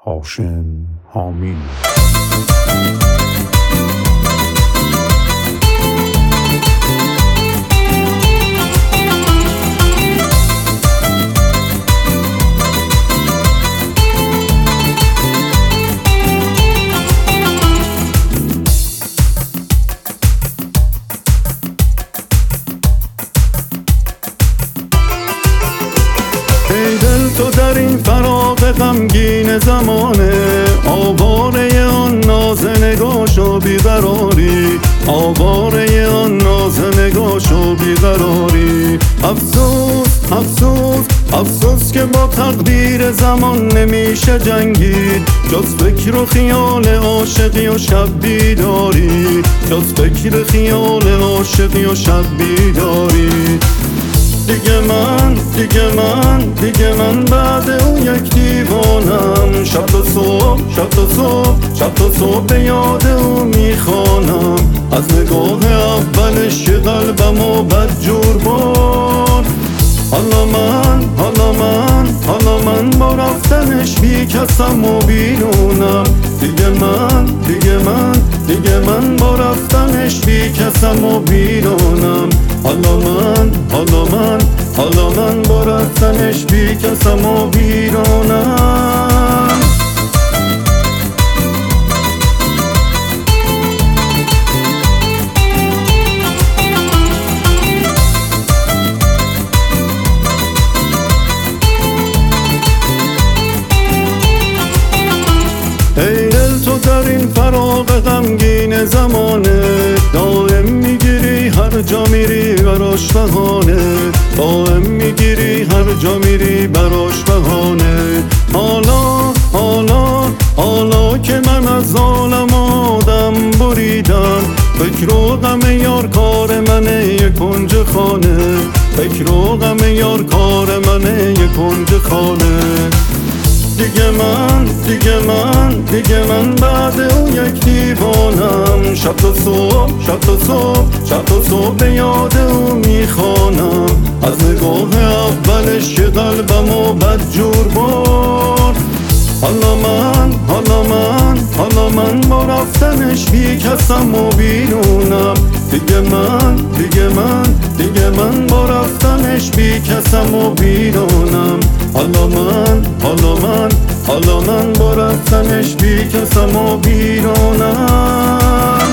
هاشم حامی. ای دل تو در این فراق غمگین زمانه، آواره آن ناز نگاش و بیقراری، آواره آن ناز نگاش و بیقراری. افسوس افسوس افسوس که با تقدیر زمان نمیشه جنگید، جز فکر و خیال عاشقی و شب بیداری، جز فکر خیال عاشقی و شب بیداری. دیگه من بعد اون یک دیوانم، شب تا صبح شب تا صبح به یاد اون میخوانم، از نگاه اولش که قلبمو بدجور برد. حالا من با رفتنش بی کسم و بیرونم، دیگه من با رفتنش بی کسم و بیرونم. حالا من با رفتنش بی کسم و بیرونم. ای دل تو در این فراق غمگین زمانه، دائم میگیری هر جا میری براش بهانه، دائم میگیری هر جا میری براش بهانه. حالا که من از عالم آدم بریدم، فکر و غم یار کار منه یک کنج خانه، فکر و غم یار کار منه یک کنج خانه. دیگه من بعد اون یک دیوانم، شب تا صبح به یاد اون میخوانم، از نگاه اولش که قلبمو بدجور برد. حالا من با رفتنش بی کسم و بیرونم، دیگه من با رفتنش بی کسم و بیرونم. حالا من با رفتنش بی کسم و بیرونم.